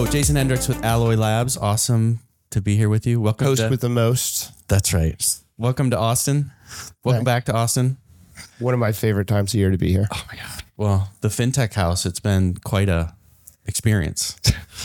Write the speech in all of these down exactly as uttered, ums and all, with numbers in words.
So Jason Hendricks with Alloy Labs. Awesome to be here with you. Welcome Host to, with the most. That's right. Welcome to Austin. Welcome Right. back to Austin. One of my favorite times of year to be here. Oh my God. Well, the FinTech house, it's been quite a experience.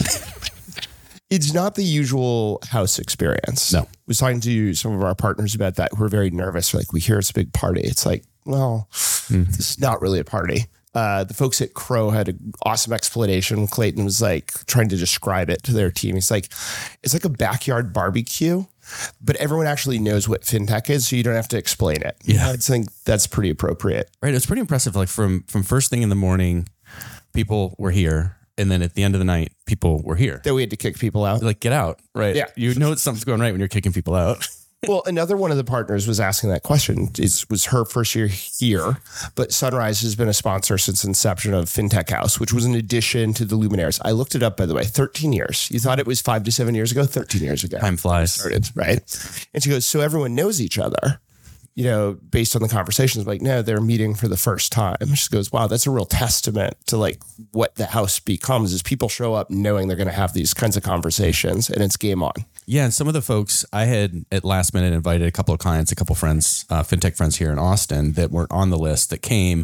It's not the usual house experience. No. I was talking to some of our partners about that who are very nervous. Like, we hear it's a big party. It's like, well, mm. this is not really a party. Uh, the folks at Crow had an awesome explanation. Clayton was like trying to describe it to their team. He's like, it's like a backyard barbecue, but everyone actually knows what FinTech is, so you don't have to explain it. Yeah. I think that's pretty appropriate. Right. It's pretty impressive. Like from, from first thing in the morning, people were here. And then at the end of the night, people were here. Then we had to kick people out. Like, get out. Right. Yeah. You know something's going right when you're kicking people out. Well, another one of the partners was asking that question. It was her first year here, but Sunrise has been a sponsor since inception of FinTech House, which was an addition to the Luminaires. I looked it up, by the way, thirteen years. You thought it was five to seven years ago? thirteen years ago. Time flies. Started, right? And she goes, so everyone knows each other, you know, based on the conversations. Like, no, they're meeting for the first time. She goes, wow, that's a real testament to like what the house becomes is people show up knowing they're going to have these kinds of conversations and it's game on. Yeah, and some of the folks I had at last minute invited a couple of clients, a couple of friends, uh, FinTech friends here in Austin that weren't on the list that came,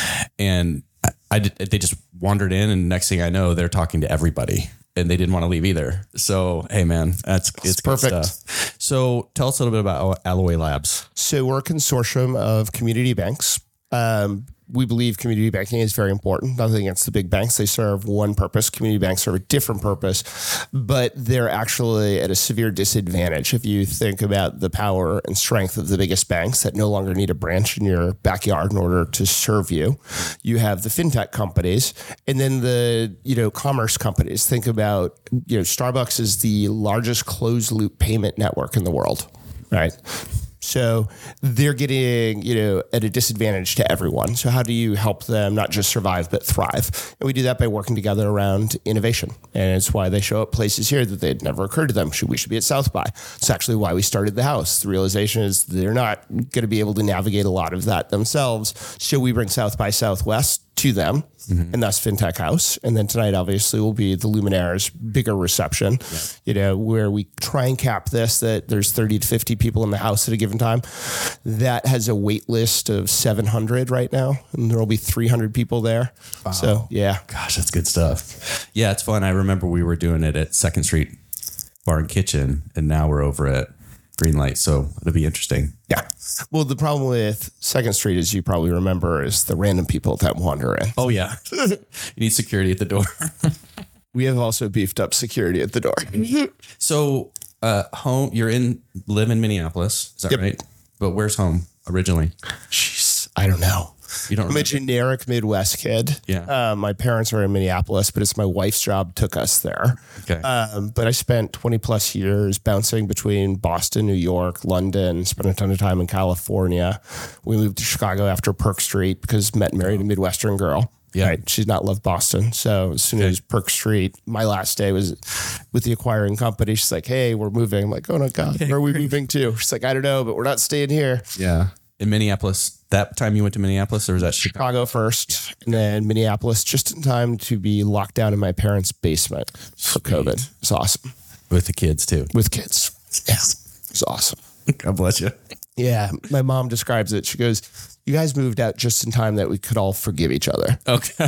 and I, I did, they just wandered in, and next thing I know, they're talking to everybody, and they didn't want to leave either. So, hey, man, that's it's, it's perfect. Good stuff. So, tell us a little bit about Alloy Labs. So, we're a consortium of community banks. Um, we believe community banking is very important. Nothing against the big banks. They serve one purpose. Community banks serve a different purpose, but they're actually at a severe disadvantage if you think about the power and strength of the biggest banks that no longer need a branch in your backyard in order to serve you. You have the FinTech companies and then the, you know, commerce companies. Think about, you know, Starbucks is the largest closed loop payment network in the world, right? So they're getting, you know, at a disadvantage to everyone. So how do you help them not just survive, but thrive? And we do that by working together around innovation. And it's why they show up places here that they'd never occurred to them. Should we should be at South by. It's actually why we started the house. The realization is they're not going to be able to navigate a lot of that themselves. So we bring South by Southwest to them, mm-hmm. and that's FinTech House. And then tonight, obviously, will be the Luminaire's bigger reception, yeah. you know, where we try and cap this, that there's thirty to fifty people in the house at a given time. That has a wait list of seven hundred right now, and there will be three hundred people there. Wow. So, yeah. Gosh, that's good stuff. Yeah, it's fun. I remember we were doing it at Second Street Bar and Kitchen, and now we're over at Greenlight. So it'll be interesting. Yeah. Well, the problem with Second Street, as you probably remember, is the random people that wander in. Oh, yeah. You need security at the door. We have also beefed up security at the door. So uh, home, you're in, live in Minneapolis. Is that yep. right? But where's home originally? Jeez, I don't know. You don't I'm remember? a generic Midwest kid. Yeah. Uh, my parents are in Minneapolis, but it's my wife's job took us there. Okay. Um, but I spent twenty plus years bouncing between Boston, New York, London, spent a ton of time in California. We moved to Chicago after Perk Street because met and married a Midwestern girl. Yeah. Right. She's not loved Boston. So as soon okay. as Perk Street, my last day was with the acquiring company. She's like, hey, we're moving. I'm like, oh, no, God, okay, where are we great. moving to? She's like, I don't know, but we're not staying here. Yeah. In Minneapolis, that time you went to Minneapolis, or was that Chicago? Chicago first, yeah. and then Minneapolis, just in time to be locked down in my parents' basement for Sweet. COVID. It's awesome. With the kids, too. With kids. Yeah. It's awesome. God bless you. Yeah. My mom describes it. She goes, you guys moved out just in time that we could all forgive each other. Okay.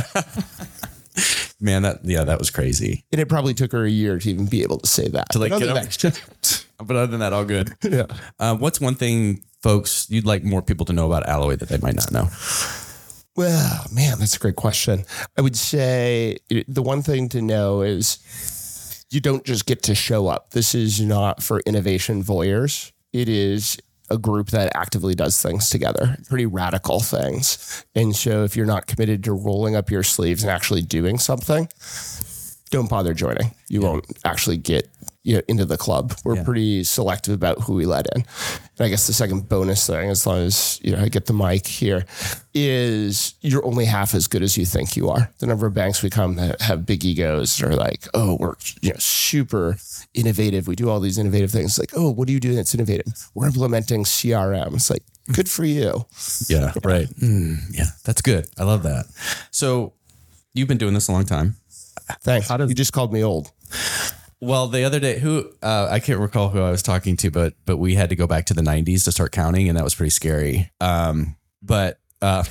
Man, that, yeah, that was crazy. And it probably took her a year to even be able to say that. To like but, get other over, that, but other than that, all good. Yeah. Uh, what's one thing, folks, you'd like more people to know about Alloy that they might not know? Well, man, that's a great question. I would say the one thing to know is you don't just get to show up. This is not for innovation voyeurs. It is a group that actively does things together, pretty radical things. And so if you're not committed to rolling up your sleeves and actually doing something, don't bother joining. You yeah. won't actually get you know, into the club. We're yeah. pretty selective about who we let in. And I guess the second bonus thing, as long as you know I get the mic here, is you're only half as good as you think you are. The number of banks we come that have big egos are like, oh, we're you know super innovative. We do all these innovative things. Like, oh, what are you doing that's innovative? We're implementing C R M. It's like, good for you. Yeah, right. Mm, yeah, that's good. I love that. So you've been doing this a long time. Thanks. How does, you just called me old. Well, the other day, who uh, I can't recall who I was talking to, but but we had to go back to the nineties to start counting, and that was pretty scary. Um, but uh,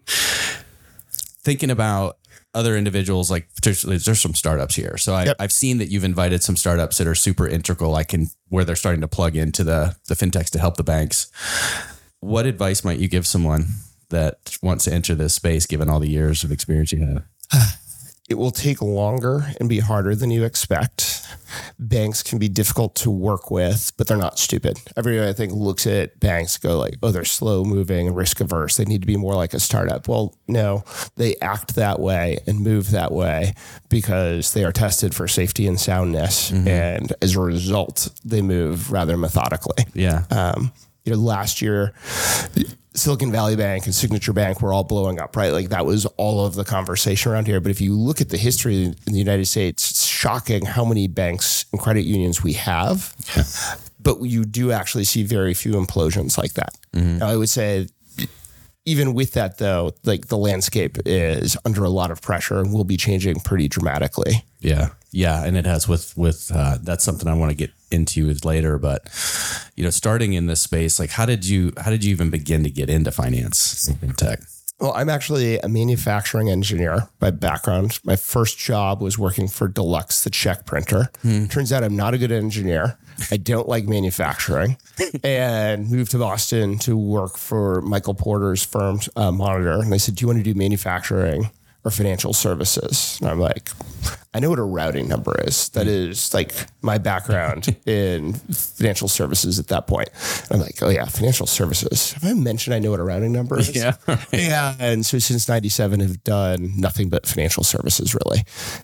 thinking about other individuals, like there's, there's some startups here. So I, yep. I've seen that you've invited some startups that are super integral, like in where they're starting to plug into the the fintechs to help the banks. What advice might you give someone that wants to enter this space, given all the years of experience you have? It will take longer and be harder than you expect. Banks can be difficult to work with, but they're not stupid. Everybody, I think, looks at banks, go like, oh, they're slow moving and risk averse. They need to be more like a startup. Well, no, they act that way and move that way because they are tested for safety and soundness. Mm-hmm. And as a result, they move rather methodically. Yeah. Um, you know, last year, Silicon Valley Bank and Signature Bank were all blowing up, right? Like that was all of the conversation around here. But if you look at the history in the United States, it's shocking how many banks and credit unions we have. Yeah. But you do actually see very few implosions like that. Mm-hmm. Now, I would say, even with that though, like the landscape is under a lot of pressure and will be changing pretty dramatically. Yeah. Yeah. And it has with, with, uh, that's something I want to get into later, but you know, starting in this space, like how did you, how did you even begin to get into finance and tech? Well, I'm actually a manufacturing engineer by background. My first job was working for Deluxe, the check printer. Hmm. Turns out I'm not a good engineer. I don't like manufacturing, and moved to Boston to work for Michael Porter's firm, uh, Monitor. And they said, do you want to do manufacturing or financial services? And I'm like, I know what a routing number is. That is like my background in financial services at that point. And I'm like, oh yeah, financial services. Have I mentioned I know what a routing number is? Yeah. Yeah. And so since ninety-seven, have done nothing but financial services really.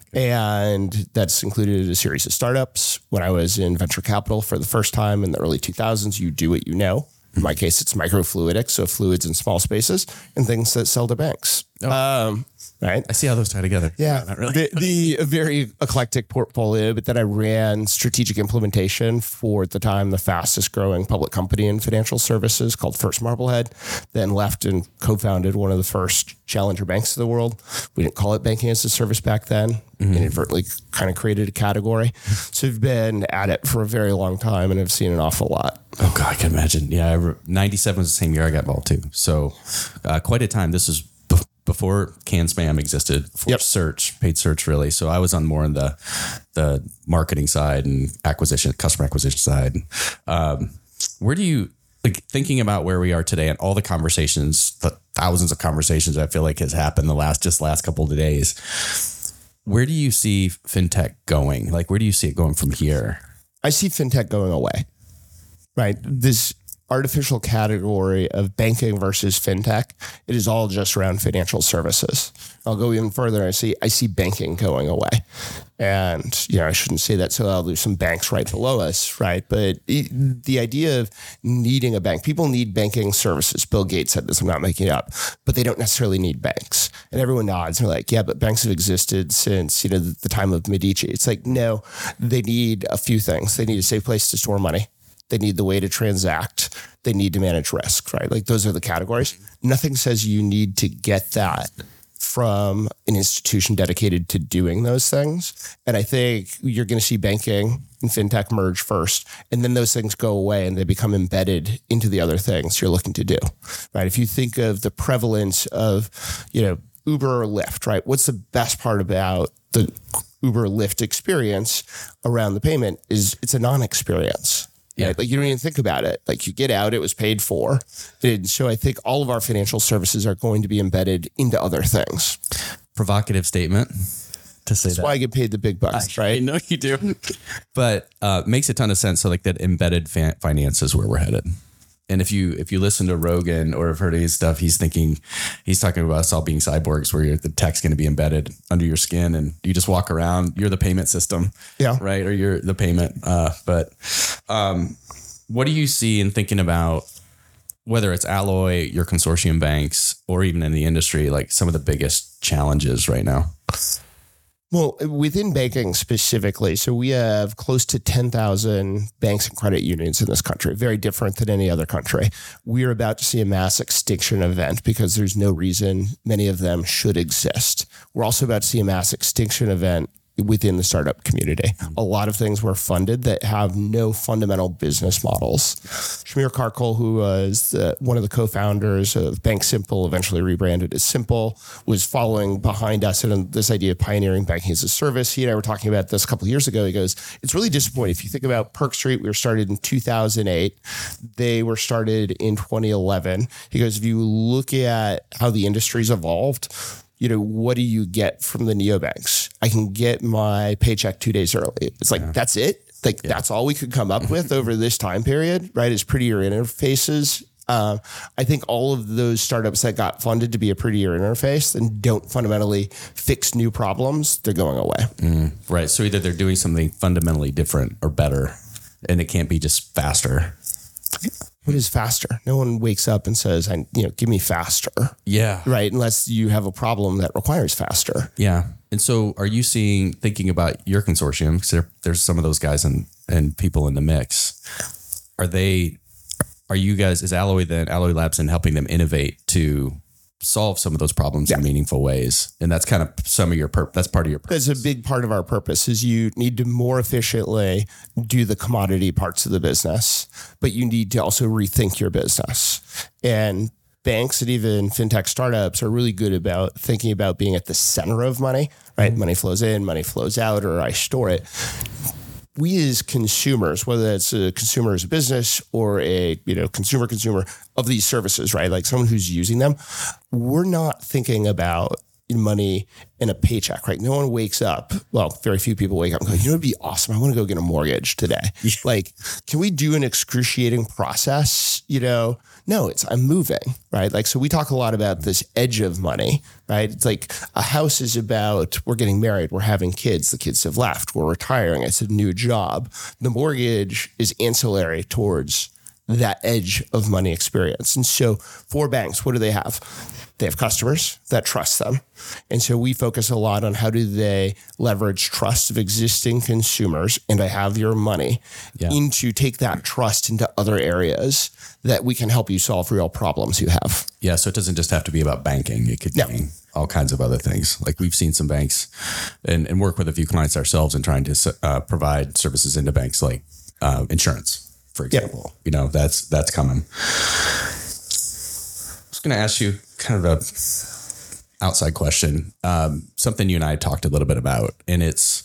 And that's included a series of startups. When I was in venture capital for the first time in the early two thousands, you do what you know. In my case, it's microfluidics, so fluids in small spaces, and things that sell to banks. Oh. Um, right? I see how those tie together. Yeah. Not really. the, the very eclectic portfolio, but then I ran strategic implementation for, at the time, the fastest growing public company in financial services called First Marblehead, then left and co-founded one of the first challenger banks of the world. We didn't call it banking as a service back then. Mm-hmm. Inadvertently kind of created a category. So I've been at it for a very long time and have seen an awful lot. Oh God, I can imagine. Yeah. I re- ninety-seven was the same year I got involved too. So uh, quite a time. This was b- before CanSpam existed, before yep. search, paid search really. So I was on more on the, the marketing side and acquisition, customer acquisition side. Um, where do you, like thinking about where we are today and all the conversations, the thousands of conversations I feel like has happened the last, just last couple of days, where do you see fintech going? Like, where do you see it going from here? I see fintech going away, right? This artificial category of banking versus fintech, it is all just around financial services. I'll go even further. I see, I see banking going away. And, you know, I shouldn't say that so loud. There's some banks right below us, right? But it, the idea of needing a bank, people need banking services. Bill Gates said this, I'm not making it up, but they don't necessarily need banks. And everyone nods. They're like, yeah, but banks have existed since, you know, the, the time of Medici. It's like, no, they need a few things. They need a safe place to store money. They need the way to transact. They need to manage risk, right? Like those are the categories. Nothing says you need to get that from an institution dedicated to doing those things. And I think you're going to see banking and fintech merge first, and then those things go away and they become embedded into the other things you're looking to do, right? If you think of the prevalence of, you know, Uber or Lyft, right? What's the best part about the Uber Lyft experience around the payment is it's a non-experience. Yeah. Right? Like you don't even think about it. Like you get out, it was paid for. And so I think all of our financial services are going to be embedded into other things. Provocative statement to say That's that. why I get paid the big bucks, I, right? I know you do. But uh, makes a ton of sense. So like that embedded fa- finance is where we're headed. And if you if you listen to Rogan or have heard of his stuff, he's thinking, he's talking about us all being cyborgs where you're, the tech's going to be embedded under your skin and you just walk around. You're the payment system, yeah, right? Or you're the payment. Uh, but um, what do you see in thinking about whether it's Alloy, your consortium banks, or even in the industry, like some of the biggest challenges right now? Well, within banking specifically, so we have close to ten thousand banks and credit unions in this country, very different than any other country. We are about to see a mass extinction event because there's no reason many of them should exist. We're also about to see a mass extinction event within the startup community. A lot of things were funded that have no fundamental business models. Shamir Karkul, who was the, one of the co-founders of Bank Simple, eventually rebranded as Simple, was following behind us in this idea of pioneering banking as a service. He and I were talking about this a couple of years ago. He goes, it's really disappointing. If you think about Perk Street, we were started in two thousand eight. They were started in twenty eleven. He goes, if you look at how the industry's evolved, you know, what do you get from the neobanks? I can get my paycheck two days early. It's like, yeah. that's it. Like, yeah. that's all we could come up with over this time period, right? Is prettier interfaces. Uh, I think all of those startups that got funded to be a prettier interface and don't fundamentally fix new problems, they're going away. Mm, right. So either they're doing something fundamentally different or better, and it can't be just faster. What is faster? No one wakes up and says, "I, you know, give me faster." Yeah. Right. Unless you have a problem that requires faster. Yeah. And so are you seeing, thinking about your consortium, because there, there's some of those guys and, and people in the mix. Are they, are you guys, is Alloy then, Alloy Labs and helping them innovate to solve some of those problems yeah. in meaningful ways? And that's kind of some of your purpose. That's part of your purpose. That's a big part of our purpose is you need to more efficiently do the commodity parts of the business, but you need to also rethink your business. And banks and even fintech startups are really good about thinking about being at the center of money, right? Mm-hmm. Money flows in, money flows out, or I store it. We as consumers, whether it's a consumer as a business or a, you know, consumer consumer of these services, right? Like someone who's using them, we're not thinking about money in a paycheck, right? No one wakes up. Well, very few people wake up and go, you know, it'd be awesome. I want to go get a mortgage today. Yeah. Like, can we do an excruciating process? You know, no, it's I'm moving, right? Like, so we talk a lot about this edge of money, right? It's like a house is about, we're getting married, we're having kids, the kids have left, we're retiring, it's a new job. The mortgage is ancillary towards that edge of money experience. And so for banks, what do they have? They have customers that trust them. And so we focus a lot on how do they leverage trust of existing consumers, and I have your money, yeah. into take that trust into other areas that we can help you solve real problems you have. Yeah, so it doesn't just have to be about banking. It could no. be all kinds of other things. Like we've seen some banks and, and work with a few clients ourselves in trying to uh, provide services into banks like uh, insurance, for example. Yep. You know, that's that's coming. I was going to ask you kind of a outside question, um, something you and I talked a little bit about, and it's,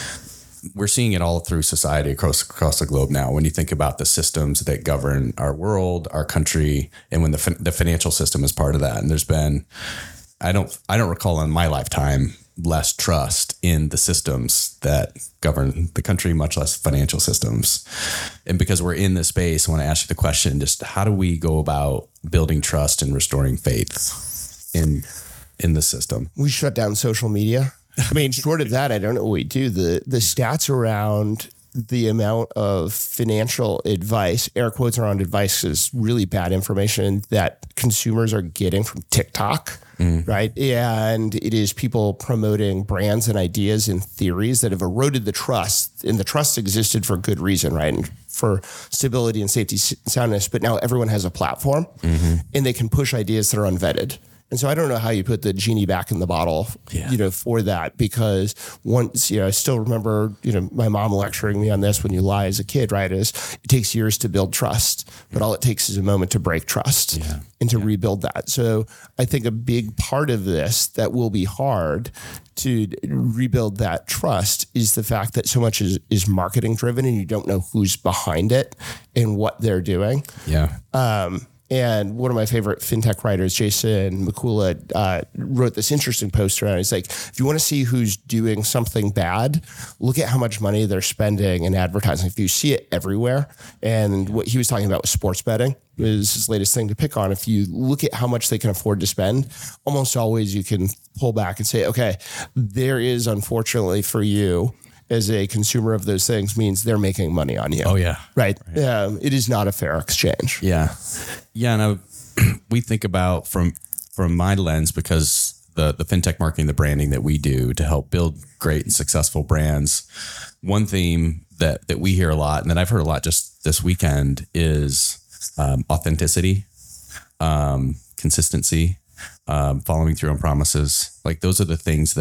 we're seeing it all through society across, across the globe now. When you think about the systems that govern our world, our country, and when the the financial system is part of that, and there's been, I don't, I don't recall in my lifetime less trust in the systems that govern the country, much less financial systems. And because we're in this space, I want to ask you the question, just how do we go about building trust and restoring faith in, in the system? We shut down social media. I mean, short of that, I don't know what we do. The, the stats around the amount of financial advice, air quotes around advice, is really bad information that consumers are getting from TikTok. Mm. Right. And it is people promoting brands and ideas and theories that have eroded the trust, and the trust existed for good reason, right? And for stability and safety and soundness. But now everyone has a platform, mm-hmm. and they can push ideas that are unvetted. And so I don't know how you put the genie back in the bottle, yeah. you know, for that, because once, you know, I still remember, you know, my mom lecturing me on this when you lie as a kid, right? Is it takes years to build trust, but all it takes is a moment to break trust yeah. and to yeah. rebuild that. So I think a big part of this that will be hard to rebuild that trust is the fact that so much is, is marketing driven, and you don't know who's behind it and what they're doing. Yeah. Um, And one of my favorite fintech writers, Jason Mikula, uh, wrote this interesting post around. He's like, if you want to see who's doing something bad, look at how much money they're spending in advertising. If you see it everywhere, and what he was talking about was sports betting is his latest thing to pick on. If you look at how much they can afford to spend, almost always you can pull back and say, okay, there is, unfortunately for you, as a consumer of those things, means they're making money on you. Oh yeah. Right. right. Um, it is not a fair exchange. Yeah. Yeah. And I, we think about from, from my lens, because the, the fintech marketing, the branding that we do to help build great and successful brands. One theme that, that we hear a lot, and that I've heard a lot just this weekend, is um, authenticity, um, consistency, um, following through on promises. Like those are the things that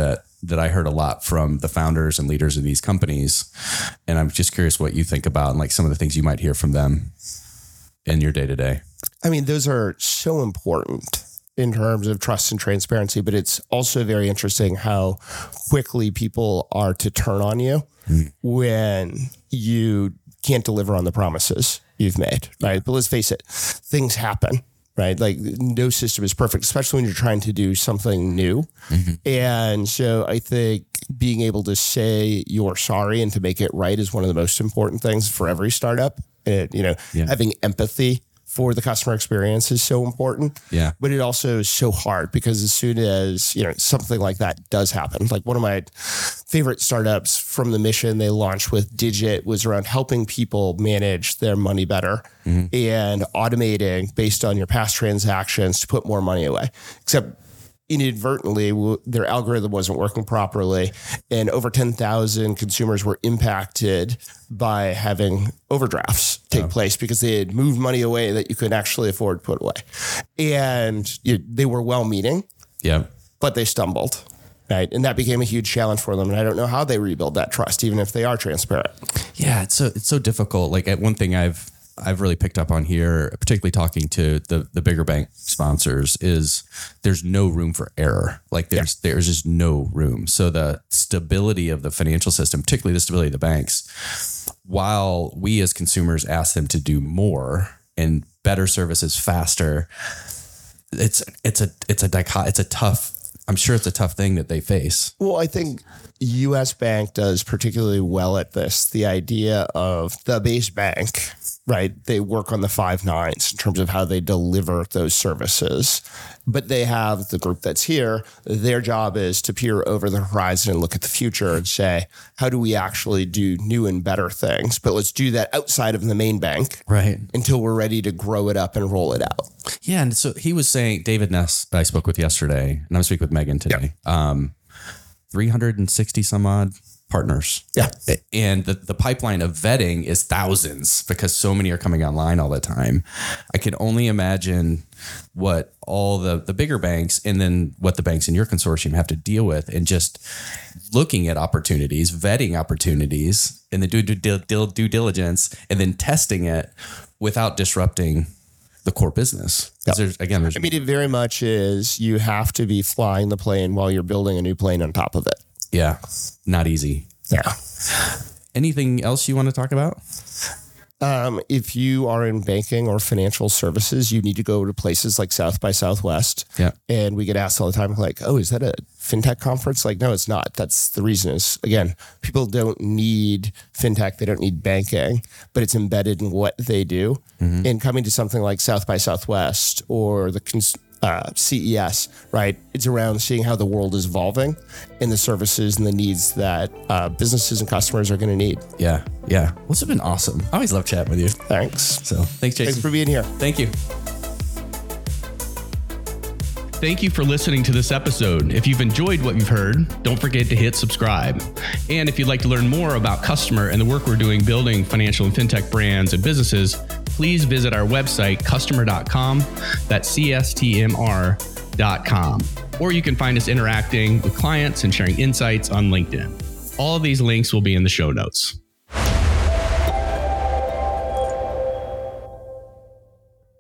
that I heard a lot from the founders and leaders of these companies. And I'm just curious what you think about and like some of the things you might hear from them in your day to day. I mean, those are so important in terms of trust and transparency, but it's also very interesting how quickly people are to turn on you mm. when you can't deliver on the promises you've made, right? But let's face it, things happen. Right? Like no system is perfect, especially when you're trying to do something new. Mm-hmm. And so I think being able to say you're sorry and to make it right is one of the most important things for every startup. It, you know, yeah. having empathy for the customer experience is so important. Yeah. But it also is so hard because as soon as, you know, something like that does happen, like one of my favorite startups from the mission they launched with Digit was around helping people manage their money better mm-hmm. and automating based on your past transactions to put more money away. Except inadvertently, their algorithm wasn't working properly, and over ten thousand consumers were impacted by having overdrafts take oh. place because they had moved money away that you couldn't actually afford to put away. And you know, they were well-meaning, yeah, but they stumbled, right? And that became a huge challenge for them. And I don't know how they rebuild that trust, even if they are transparent. Yeah, it's so it's so difficult. Like one thing I've I've really picked up on here, particularly talking to the the bigger bank sponsors, is there's no room for error. Like there's yeah. there's just no room. So the stability of the financial system, particularly the stability of the banks, while we as consumers ask them to do more and better services faster, it's it's a it's a dichot- it's a tough. I'm sure it's a tough thing that they face. Well, I think U S Bank does particularly well at this. The idea of the base bank, right? They work on the five nines in terms of how they deliver those services. But they have the group that's here. Their job is to peer over the horizon and look at the future and say, how do we actually do new and better things? But let's do that outside of the main bank, right? Until we're ready to grow it up and roll it out. Yeah. And so he was saying, David Ness, that I spoke with yesterday, and I'm speaking with Megan today, yep. um, three hundred sixty some odd partners. Yeah. And the, the pipeline of vetting is thousands because so many are coming online all the time. I can only imagine what all the, the bigger banks and then what the banks in your consortium have to deal with, and just looking at opportunities, vetting opportunities, and then do due, due, due diligence, and then testing it without disrupting the core business. Yep. There's, again, there's I mean, it very much is you have to be flying the plane while you're building a new plane on top of it. Yeah. Not easy. Yeah. Anything else you want to talk about? Um, if you are in banking or financial services, you need to go to places like South by Southwest. Yeah. And we get asked all the time, like, oh, is that a fintech conference? Like, no, it's not. That's the reason is, again, people don't need fintech. They don't need banking, but it's embedded in what they do. Mm-hmm. And coming to something like South by Southwest or the cons- uh, C E S, right? It's around seeing how the world is evolving and the services and the needs that uh, businesses and customers are going to need. Yeah. Yeah. Well, this has been awesome. I always love chatting with you. Thanks. So thanks, Jason. Thanks for being here. Thank you. Thank you for listening to this episode. If you've enjoyed what you've heard, don't forget to hit subscribe. And if you'd like to learn more about Customer and the work we're doing building financial and fintech brands and businesses, please visit our website, customer dot com. That's C S T M R dot com. Or you can find us interacting with clients and sharing insights on LinkedIn. All of these links will be in the show notes.